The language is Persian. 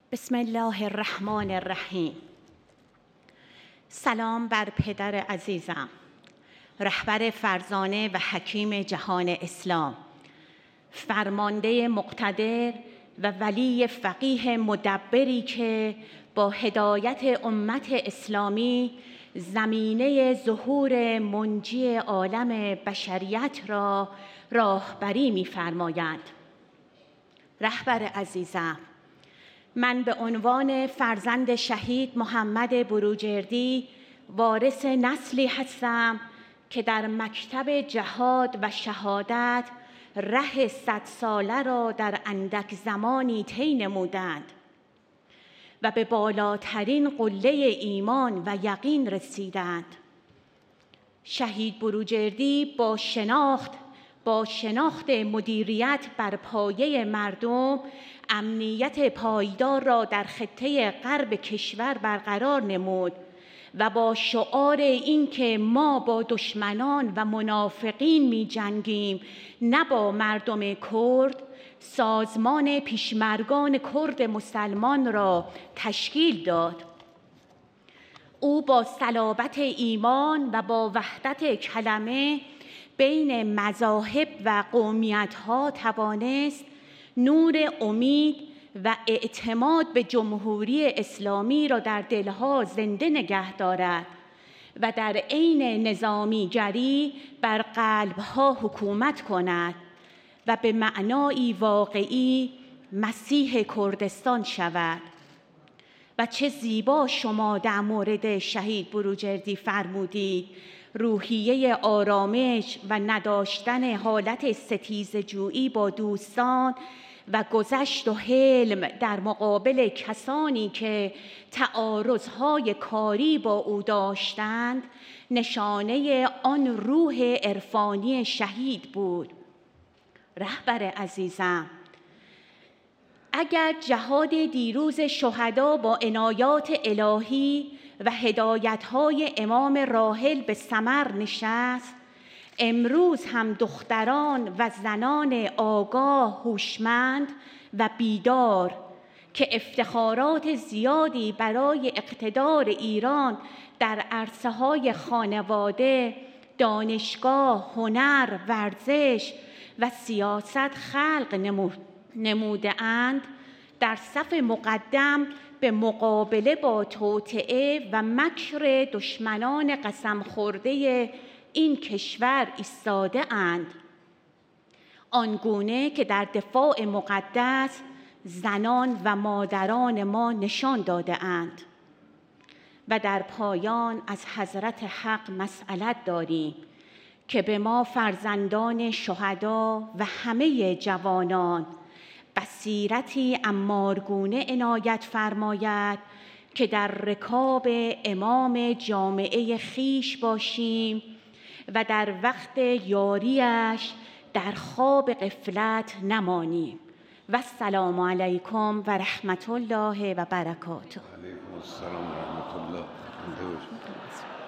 بسم الله الرحمن الرحیم. سلام بر پدر عزیزم، رهبر فرزانه و حکیم جهان اسلام، فرمانده مقتدر و ولی فقیه مدبری که با هدایت امت اسلامی زمینه ظهور منجی عالم بشریت را راهبری می‌فرمایند. رهبر عزیزم، من به عنوان فرزند شهید محمد بروجردی وارث نسلی هستم که در مکتب جهاد و شهادت ره 100 ساله را در اندک زمانی طی نمودند و به بالاترین قله ایمان و یقین رسیدند. شهید بروجردی با شناخت مدیریت بر پایه مردم امنیت پایدار را در خطه غرب کشور برقرار نمود و با شعار این که ما با دشمنان و منافقین می جنگیم نه با مردم کرد، سازمان پیشمرگان کرد مسلمان را تشکیل داد. او با صلابت ایمان و با وحدت کلمه بین مذاهب و قومیت‌ها توانست نور امید و اعتماد به جمهوری اسلامی را در دلها زنده نگه دارد و در عین نظامیگری بر قلبها حکومت کند و به معنایی واقعی مسیح کردستان شود. و چه زیبا شما در مورد شهید بروجردی فرمودید روحیه آرامش و نداشتن حالت ستیزه‌جویی با دوستان و گذشت و حلم در مقابل کسانی که تعارضهای کاری با او داشتند نشانه آن روح عرفانی شهید بود. رهبر عزیزم، اگر جهاد دیروز شهدا با عنایات الهی و هدایت‌های امام راحل به ثمر نشست، امروز هم دختران و زنان آگاه، هوشمند و بیدار که افتخارات زیادی برای اقتدار ایران در عرصه‌های خانواده، دانشگاه، هنر، ورزش و سیاست خلق نموده‌اند، در صف مقدم به مقابله با توطئه و مکر دشمنان قسم خورده این کشور ایستاده اند، آنگونه که در دفاع مقدس زنان و مادران ما نشان داده اند. و در پایان از حضرت حق مسئلت داریم که به ما فرزندان شهدا و همه جوانان بصیرتی امارگونه عنایت فرماید که در رکاب امام جامعه خیش باشیم و در وقت یاریش در خواب غفلت نمانیم. و السلام علیکم و رحمت الله و برکاته. علیکم السلام و رحمت الله.